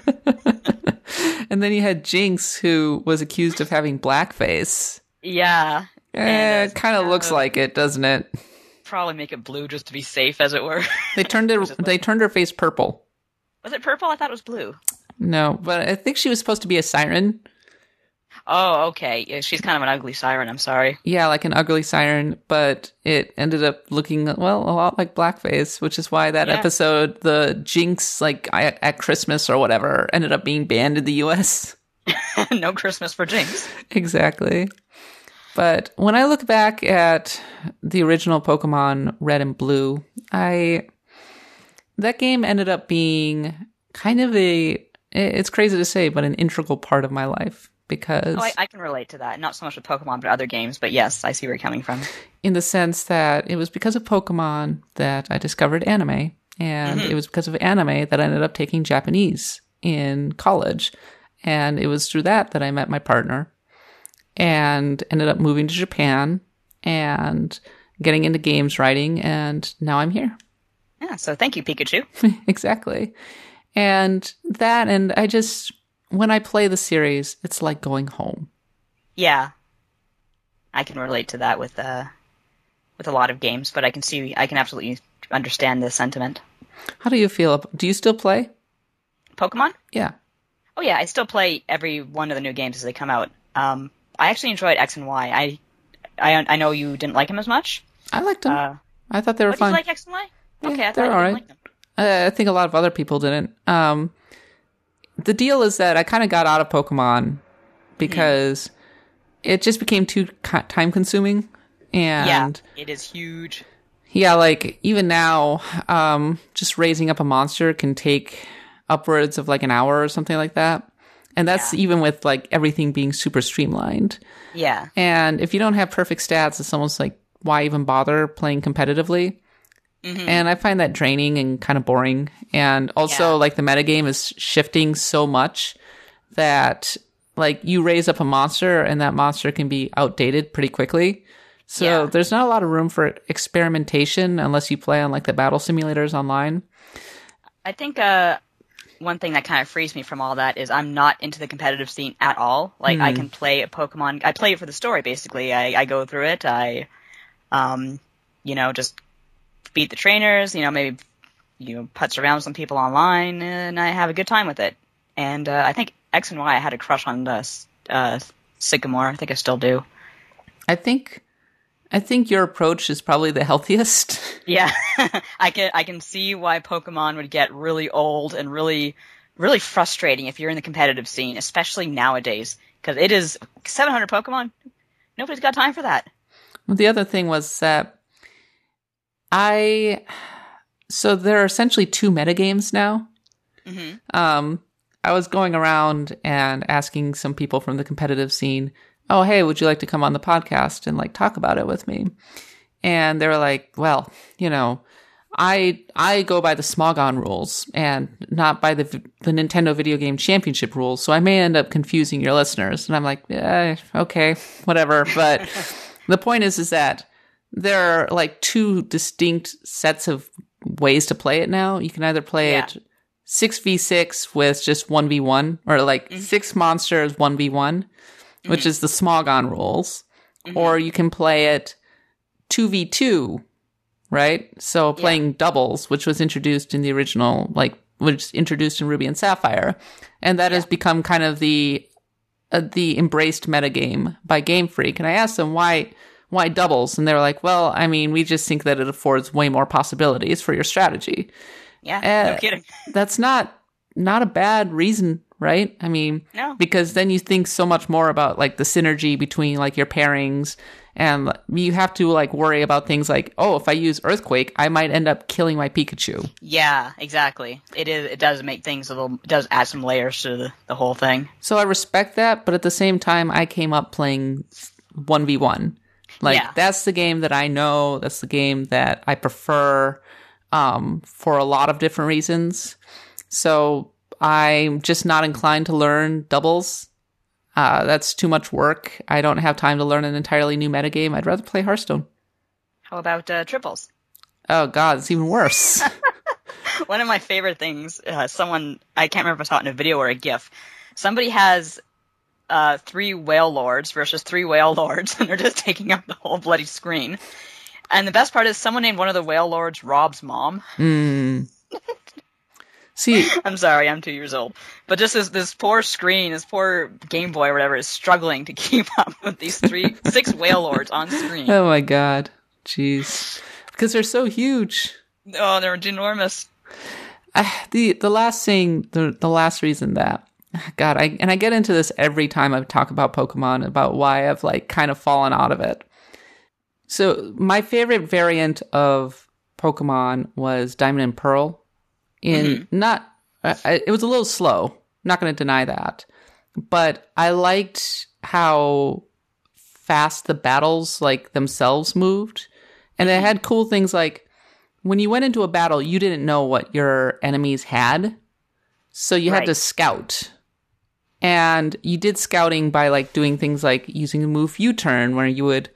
And then you had Jinx, who was accused of having blackface. Yeah. Eh, it kind of looks like it, doesn't it? Probably make it blue just to be safe, as it were. They turned it. They turned her face purple. Was it purple? I thought it was blue. No, but I think she was supposed to be a siren. Oh, okay. Yeah, she's kind of an ugly siren, I'm sorry. Yeah, like an ugly siren, but it ended up looking, well, a lot like blackface, which is why that yeah. episode, the Jinx, like, at Christmas or whatever, ended up being banned in the U S No Christmas for Jinx. Exactly. But when I look back at the original Pokemon Red and Blue, I... that game ended up being kind of a... it's crazy to say, but an integral part of my life. Because oh, I, I can relate to that. Not so much with Pokemon, but other games. But yes, I see where you're coming from. In the sense that it was because of Pokemon that I discovered anime. And mm-hmm. it was because of anime that I ended up taking Japanese in college. And it was through that that I met my partner. and ended up moving to Japan and getting into games writing, and now I'm here. Yeah, so thank you, Pikachu. Exactly. And that, and I just, when I play the series, it's like going home. Yeah. I can relate to that with uh, with a lot of games, but I can see, I can absolutely understand the sentiment. How do you feel? Do you still play? Pokemon? Yeah. Oh yeah, I still play every one of the new games as they come out. Um, I actually enjoyed X and Y. I, I, I know you didn't like them as much. I liked them. Uh, I thought they were oh, fun. Did you like X and Y? Yeah, okay, I thought they're you all didn't right. like them. Uh, I think a lot of other people didn't. Um, the deal is that I kind of got out of Pokemon because mm. it just became too time consuming. And yeah, it is huge. Yeah, like even now, um, just raising up a monster can take upwards of like an hour or something like that. And that's yeah. even with like everything being super streamlined. Yeah. And if you don't have perfect stats, it's almost like, why even bother playing competitively? Mm-hmm. And I find that draining and kind of boring. And also, yeah. like, the metagame is shifting so much that, like, you raise up a monster and that monster can be outdated pretty quickly. So yeah. there's not a lot of room for experimentation unless you play on, like, the battle simulators online. I think uh, one thing that kind of frees me from all that is I'm not into the competitive scene at all. Like, mm. I can play a Pokemon. I play it for the story, basically. I, I go through it. I, um, you know, just beat the trainers, you know, maybe, you know, putz around with some people online, and I have a good time with it. And uh, I think X and Y, I had a crush on uh, uh, Sycamore. I think I still do. I think, I think your approach is probably the healthiest. Yeah, I can I can see why Pokemon would get really old and really, really frustrating if you're in the competitive scene, especially nowadays, because it is seven hundred Pokemon. Nobody's got time for that. Well, the other thing was that I, so there are essentially two metagames now. Mm-hmm. Um, I was going around and asking some people from the competitive scene, oh, hey, would you like to come on the podcast and like talk about it with me? And they were like, well, you know, I I go by the Smogon rules and not by the the Nintendo Video Game Championship rules, so I may end up confusing your listeners. And I'm like, eh, okay, whatever. But the point is, is that there are like two distinct sets of ways to play it now. You can either play yeah. it six v six with just one v one, or like mm-hmm. six monsters one v one, mm-hmm. which is the Smogon rules. Mm-hmm. Or you can play it two v two, right? So playing yeah. doubles, which was introduced in the original, like, which was introduced in Ruby and Sapphire. And that yeah. has become kind of the uh, the embraced metagame by Game Freak. And I asked them why... why doubles? And they were like, well, I mean, we just think that it affords way more possibilities for your strategy. Yeah, uh, no kidding. That's not not a bad reason, right? I mean, no. because then you think so much more about like the synergy between like your pairings, and you have to like worry about things like, oh, if I use Earthquake, I might end up killing my Pikachu. Yeah, exactly. It is. It does make things a little. It does add some layers to the, the whole thing. So I respect that, but at the same time, I came up playing one v one. Like, yeah. that's the game that I know. That's the game that I prefer um, for a lot of different reasons. So I'm just not inclined to learn doubles. Uh, that's too much work. I don't have time to learn an entirely new metagame. I'd rather play Hearthstone. How about uh, triples? Oh, God, it's even worse. One of my favorite things, uh, someone, I can't remember if I saw it in a video or a GIF, somebody has... Uh, three whale lords versus three whale lords, and they're just taking up the whole bloody screen. And the best part is someone named one of the whale lords Rob's mom. Mm. See, I'm sorry, I'm two years old, but just this this poor screen, this poor Game Boy or whatever, is struggling to keep up with these three, six whale lords on screen. Oh my God, jeez, because they're so huge. Oh, they're enormous. Uh, the the last thing, the the last reason that. God, I and I get into this every time I talk about Pokemon, about why I've like kind of fallen out of it. So my favorite variant of Pokemon was Diamond and Pearl. In mm-hmm. not, uh, it was a little slow. Not going to deny that, but I liked how fast the battles like themselves moved, and it had cool things like when you went into a battle, you didn't know what your enemies had, so you right. had to scout. And you did scouting by like doing things like using a move U-turn where you would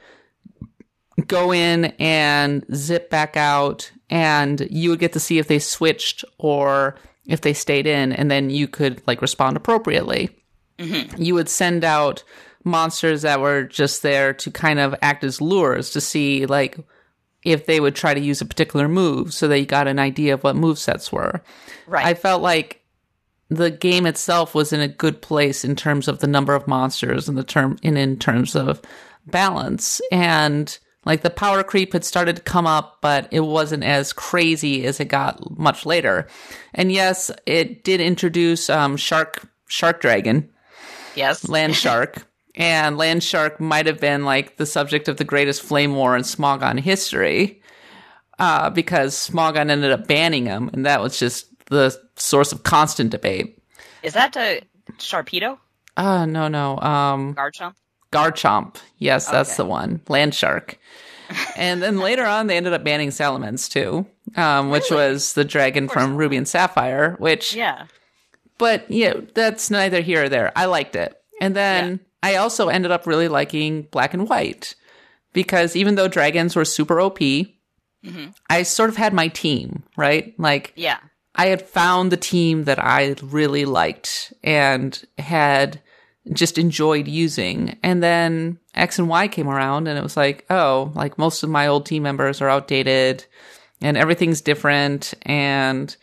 go in and zip back out, and you would get to see if they switched or if they stayed in, and then you could like respond appropriately. Mm-hmm. You would send out monsters that were just there to kind of act as lures to see like if they would try to use a particular move, so that you got an idea of what movesets were. Right. I felt like the game itself was in a good place in terms of the number of monsters and the term and in terms of balance. And like the power creep had started to come up, but it wasn't as crazy as it got much later. And yes, it did introduce um, Shark Shark Dragon. Yes. Land Shark. And Land Shark might have been like the subject of the greatest flame war in Smogon history, uh, because Smogon ended up banning him, and that was just the source of constant debate. Is that a Sharpedo? Uh, no, no. Um, Garchomp? Garchomp. Yes, that's Okay. the one. Land Shark. And then later on, they ended up banning Salamence too, um, which Really? was the dragon from Ruby and Sapphire, which, Yeah. but yeah, that's neither here or there. I liked it. And then Yeah. I also ended up really liking Black and White, because even though dragons were super O P, Mm-hmm. I sort of had my team, right? Like, Yeah. I had found the team that I really liked and had just enjoyed using. And then X and Y came around, and it was like, oh, like most of my old team members are outdated and everything's different. And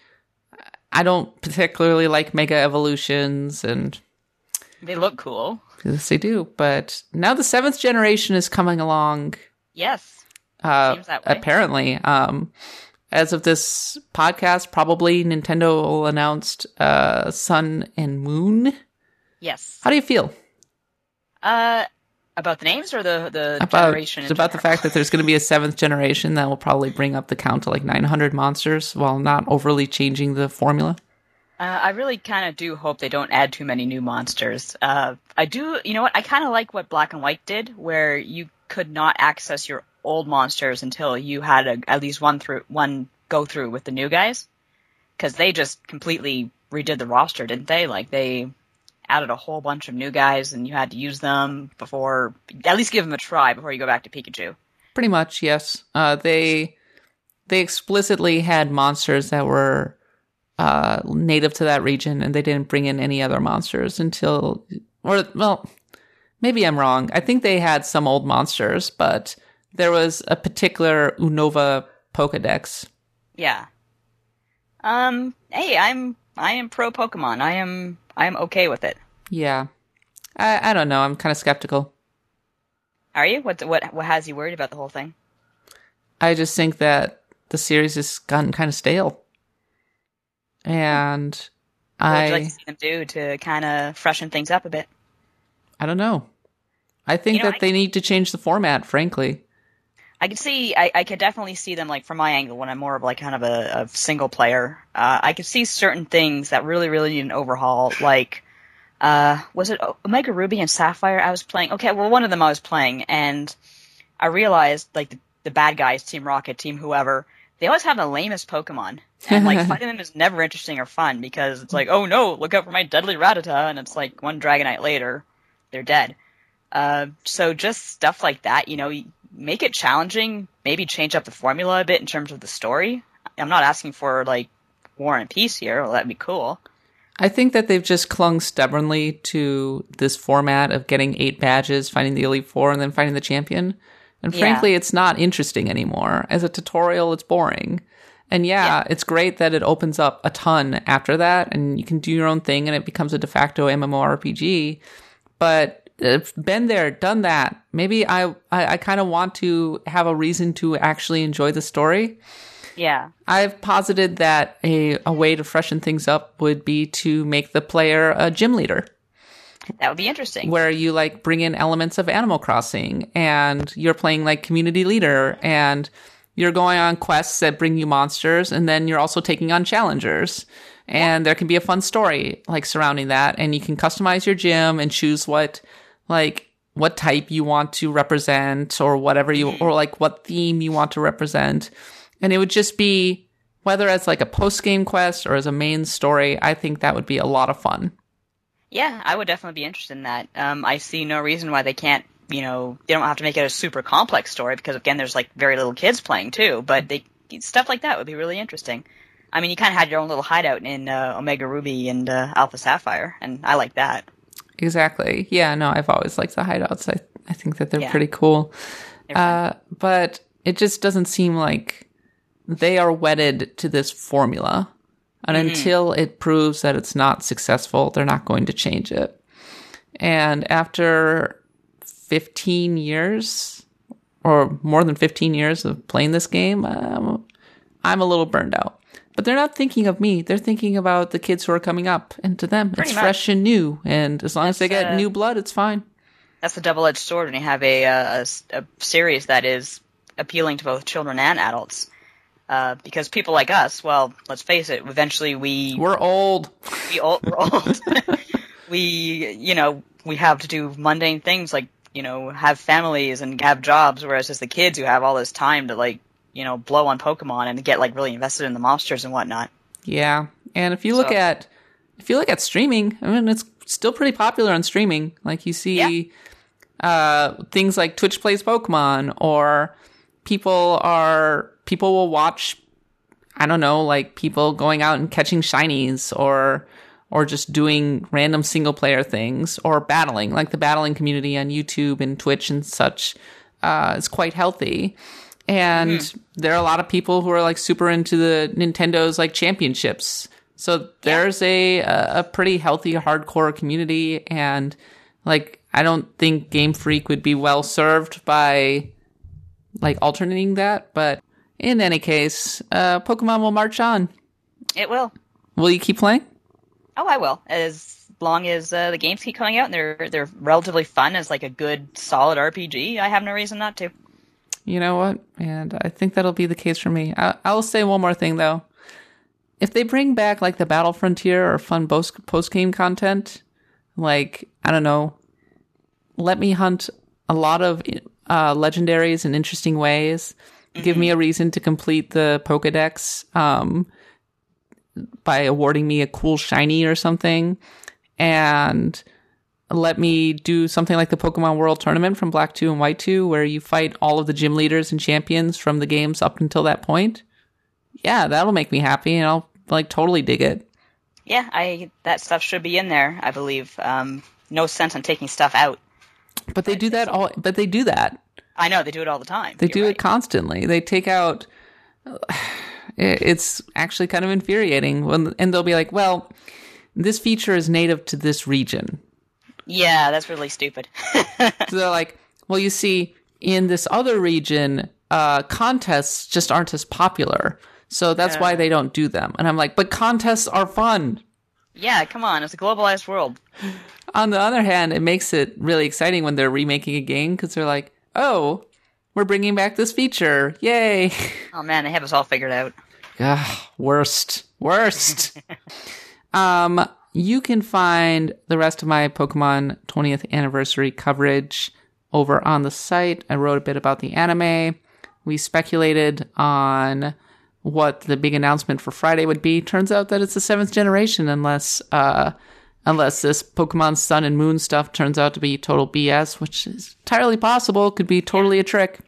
I don't particularly like Mega Evolutions, and They look cool. yes, they do. But now the seventh generation is coming along. Yes. Uh, Seems that way. apparently, um, as of this podcast, probably Nintendo will announce uh, Sun and Moon. Yes. How do you feel Uh, about the names or the, the about generation? in about the general? fact that there's going to be a seventh generation that will probably bring up the count to like nine hundred monsters while not overly changing the formula? Uh, I really kind of do hope they don't add too many new monsters. Uh, I do, you know what? I kind of like what Black and White did, where you could not access your old monsters until you had a, at least one through one go through with the new guys, because they just completely redid the roster, didn't they? Like they added a whole bunch of new guys, and you had to use them before, at least give them a try before you go back to Pikachu. Pretty much, yes. Uh, they they explicitly had monsters that were uh, native to that region, and they didn't bring in any other monsters until, or well, maybe I'm wrong. I think they had some old monsters, but there was a particular Unova Pokedex. Yeah. Um. Hey, I'm I am pro Pokemon. I am I am okay with it. Yeah, I I don't know. I'm kind of skeptical. Are you? What what what has you worried about the whole thing? I just think that the series has gotten kind of stale, and What would I you like to see them do to kind of freshen things up a bit? I don't know. I think You know, that I- they need to change the format, frankly. I could see, I, I could definitely see them, like, from my angle, when I'm more of, like, kind of a, a single player. Uh, I could see certain things that really, really need an overhaul, like, uh, was it Omega Ruby and Sapphire I was playing? Okay, well, one of them I was playing, and I realized, like, the, the bad guys, Team Rocket, Team whoever, they always have the lamest Pokemon. And, like, fighting them is never interesting or fun, because it's like, oh no, look out for my deadly Rattata, and it's like, one Dragonite later, they're dead. Uh, so just stuff like that, you know, make it challenging, maybe change up the formula a bit in terms of the story. I'm not asking for, like, War and Peace here, well, that'd be cool. I think that they've just clung stubbornly to this format of getting eight badges, finding the Elite Four, and then finding the champion. And Yeah. frankly, it's not interesting anymore. As a tutorial, it's boring. And yeah, Yeah. it's great that it opens up a ton after that, and you can do your own thing, and it becomes a de facto MMORPG. But it's been there, done that. Maybe I, I, I kind of want to have a reason to actually enjoy the story. Yeah. I've posited that a, a way to freshen things up would be to make the player a gym leader, That would be interesting. where you like bring in elements of Animal Crossing, and you're playing like community leader, and you're going on quests that bring you monsters, and then you're also taking on challengers. And there can be a fun story like surrounding that, and you can customize your gym and choose what like what type you want to represent, or whatever you, or like what theme you want to represent. And it would just be, whether as like a post-game quest or as a main story, I think that would be a lot of fun. Yeah, I would definitely be interested in that. Um, I see no reason why they can't, you know, they don't have to make it a super complex story because, again, there's like very little kids playing too, but they stuff like that would be really interesting. I mean, you kind of had your own little hideout in uh, Omega Ruby and uh, Alpha Sapphire, and I like that. Exactly. Yeah, no, I've always liked the hideouts. I, I think that they're yeah. pretty cool. Uh, but it just doesn't seem like they are wedded to this formula. And mm-hmm. until it proves that it's not successful, they're not going to change it. And after fifteen years, or more than fifteen years of playing this game, um, I'm a little burned out. But they're not thinking of me. They're thinking about the kids who are coming up. And to them, Pretty it's much. fresh and new. And as long that's, as they get uh, new blood, it's fine. That's a double-edged sword when you have a, a, a series that is appealing to both children and adults. Uh, because people like us, well, let's face it, eventually we... We're old. We old we're old. we, you know, we have to do mundane things like, you know, have families and have jobs, whereas it's the kids who have all this time to, like, you know, blow on Pokemon and get like really invested in the monsters and whatnot. Yeah, and if you look so. at if you look at streaming, I mean, it's still pretty popular on streaming. Like you see yeah. uh, things like Twitch Plays Pokemon, or people are people will watch. I don't know, like people going out and catching shinies, or or just doing random single player things, or battling. Like the battling community on YouTube and Twitch and such uh, is quite healthy. And mm-hmm. there are a lot of people who are like super into the Nintendo's like championships. So there's yeah. a a pretty healthy hardcore community, and like I don't think Game Freak would be well served by like alternating that. But in any case, uh, Pokemon will march on. It will. Will you keep playing? Oh, I will. As long as uh, the games keep coming out and they're they're relatively fun as like a good solid R P G, I have no reason not to. You know what? And I think that'll be the case for me. I- I'll say one more thing, though. If they bring back, like, the Battle Frontier or fun post-game content, like, I don't know, let me hunt a lot of uh, legendaries in interesting ways. Mm-hmm. Give me a reason to complete the Pokedex um, by awarding me a cool shiny or something. And... let me do something like the Pokemon World Tournament from Black two and White two, where you fight all of the gym leaders and champions from the games up until that point. Yeah, that'll make me happy, and I'll like totally dig it. Yeah, I that stuff should be in there, I believe. Um, no sense in taking stuff out. But they do that all. But they do that. I know they do it all the time. They You're do right. it constantly. They take out. It's actually kind of infuriating when, and they'll be like, "Well, this feature is native to this region." Yeah, that's really stupid. So they're like, well, you see, in this other region, uh, contests just aren't as popular. So that's uh, why they don't do them. And I'm like, but contests are fun. Yeah, come on. It's a globalized world. On the other hand, it makes it really exciting when they're remaking a game because they're like, oh, we're bringing back this feature. Yay. Oh, man, they have us all figured out. Ugh, worst. Worst. um... You can find the rest of my Pokemon twentieth anniversary coverage over on the site. I wrote a bit about the anime. We speculated on what the big announcement for Friday would be. Turns out that it's the seventh generation, unless uh, unless this Pokemon Sun and Moon stuff turns out to be total B S, which is entirely possible. Could be totally a trick.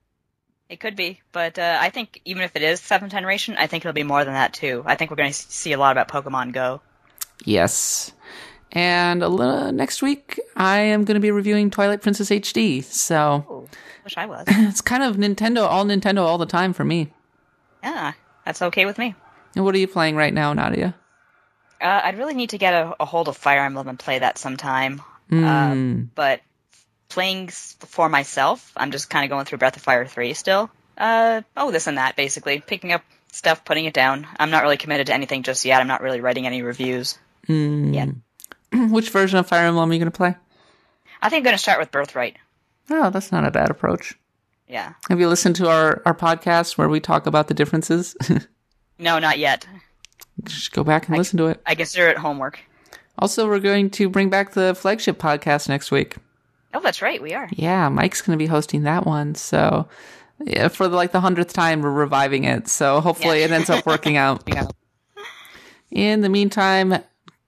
It could be, but uh, I think even if it is seventh generation, I think it'll be more than that too. I think we're going to see a lot about Pokemon Go. Yes. And a little, next week, I am going to be reviewing Twilight Princess H D. So, Ooh, wish I was. It's kind of Nintendo, all Nintendo, all the time for me. Yeah, that's okay with me. And what are you playing right now, Nadia? Uh, I'd really need to get a, a hold of Fire Emblem and play that sometime. Mm. Uh, but playing for myself, I'm just kind of going through Breath of Fire three still. Uh, oh, this and that, basically. Picking up stuff, putting it down. I'm not really committed to anything just yet. I'm not really writing any reviews. Mm. Yeah. Which version of Fire Emblem are you going to play? I think I'm going to start with Birthright. Oh, that's not a bad approach. Yeah. Have you listened to our, our podcast where we talk about the differences? No, not yet. Just go back and I, listen to it. I consider it homework. Also, we're going to bring back the flagship podcast next week. Oh, that's right. We are. Yeah, Mike's going to be hosting that one. So, yeah, for the, like the hundredth time, we're reviving it. So hopefully yeah. it ends up working out. In the meantime,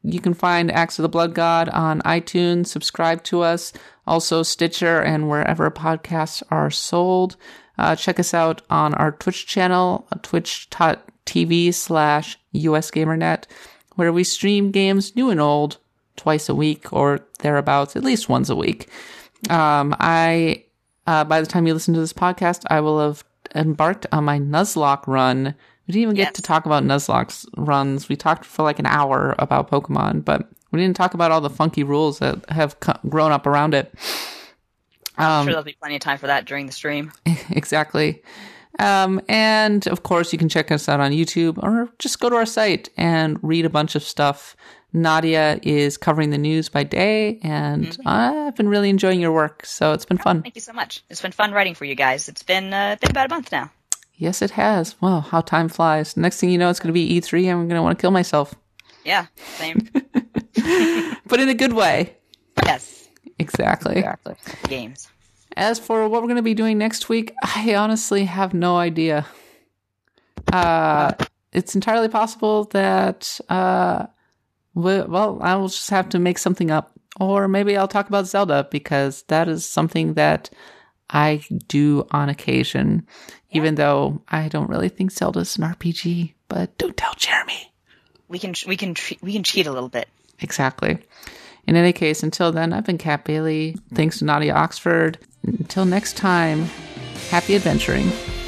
you can find Axe of the Blood God on iTunes. Subscribe to us. Also Stitcher and wherever podcasts are sold. Uh, check us out on our Twitch channel, twitch.tv slash usgamernet, where we stream games new and old twice a week or thereabouts, at least once a week. Um, I, uh, by the time you listen to this podcast, I will have embarked on my Nuzlocke run. We didn't even get yes. to talk about Nuzlocke's runs. We talked for like an hour about Pokemon, but we didn't talk about all the funky rules that have co- grown up around it. Um, I'm sure there'll be plenty of time for that during the stream. Exactly. Um, and of course, you can check us out on YouTube or just go to our site and read a bunch of stuff. Nadia is covering the news by day, and mm-hmm. I've been really enjoying your work, so it's been fun. Thank you so much. It's been fun writing for you guys. It's been uh, been about a month now. Yes, it has. Wow, how time flies. Next thing you know, it's going to be E three, and I'm going to want to kill myself. Yeah, same. But in a good way. Yes. Exactly. Exactly. Games. As for what we're going to be doing next week, I honestly have no idea. Uh, it's entirely possible that, uh, we, well, I will just have to make something up. Or maybe I'll talk about Zelda, because that is something that I do on occasion, yeah. even though I don't really think Zelda's an R P G. But don't tell Jeremy. We can we can we can cheat a little bit. Exactly. In any case, until then, I've been Kat Bailey. Thanks to Nadia Oxford. Until next time, happy adventuring.